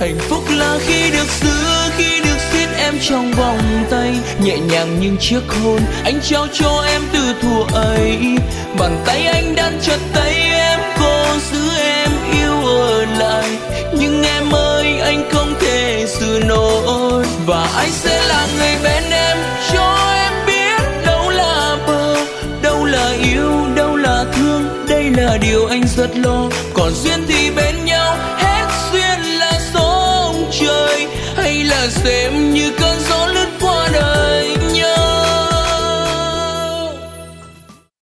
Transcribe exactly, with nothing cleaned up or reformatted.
Hạnh phúc là khi được giữ, khi được siết em trong vòng tay, nhẹ nhàng những chiếc hôn anh trao cho em từ thuở ấy. Bàn tay anh đang chặt tay em, cố giữ em yêu ở lại, nhưng em ơi anh không thể giữ nổi. Và anh sẽ là người bên em, cho em biết đâu là bờ, đâu là yêu, đâu là thương. Đây là điều anh rất lo, còn duyên thì